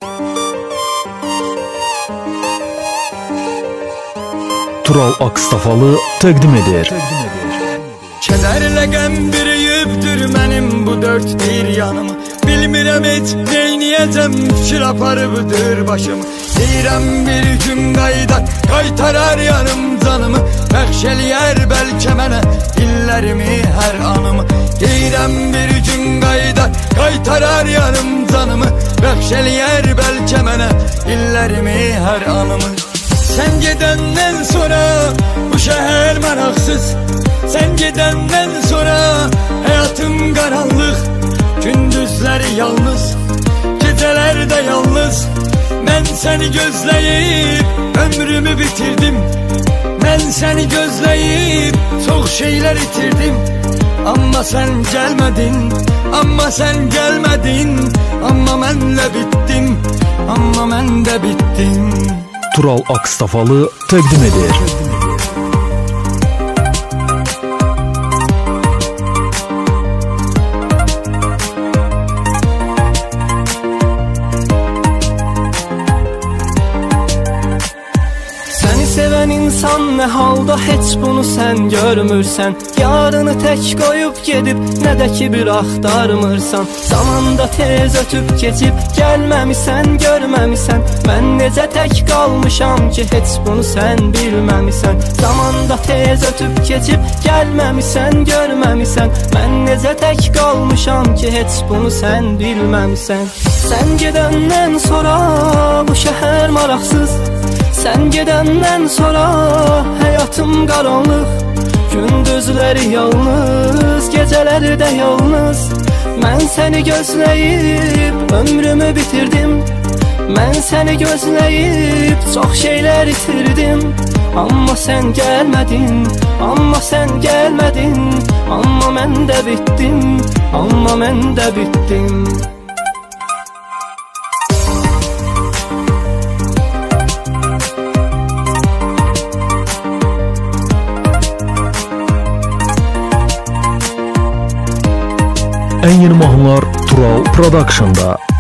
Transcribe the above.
Tural Akstafalı təqdim edir. Kədərlə qəm bürüyübdür mənim bu dörd bir yanımı. Bilmirəm heç neyniyəcəm, fikir aparıbdır başımı. Deyirəm bir gün qaytarar yanım canımı. Bəxş eləyər bəlkə mənə illərimi, hər anımı. Deyirəm bir gün qaytarar yanım canımı. Bəxş eləyər bəlkə mənə illərimi, hər anımı. Sen gedenden sonra bu şehir maraksız. Sen gedenden sonra hayatım karanlık. Gündüzleri yalnız, gecelerde yalnız. Ben seni gözleyip ömrümü bitirdim. Ben seni gözleyip çok şeyler itirdim. Amma sen gelmedin, amma sen gelmedin. Amma mənlə bittim, amma mən də bittim. Tural Akstafalı təqdim edir. Səni sevən insan nə halda heç bunu sən görmürsən. Yarını tək qoyub gedib, nə də ki bir axtarmırsan. Zamanda tez ötüb keçib, gəlməmisən, görməmisən. Mən necə tək qalmışam ki, heç bunu sən bilməmisən. Zamanda tez ötüb keçib, gəlməmisən, görməmisən. Mən necə tək qalmışam ki, heç bunu sən bilməmisən. Sən gedəndən sonra bu şəhər maraqsız. Sen gedenden sonra hayatım karanlık. Gündüzleri yalnız, geceleri de yalnız. Ben seni gözleyip ömrümü bitirdim. Ben seni gözleyip çok şeyler itirdim. Amma sen gelmedin, amma sen gelmedin. Amma mən də bittim, amma mən də bittim. Ən yeni mahnılar Tural Production'da.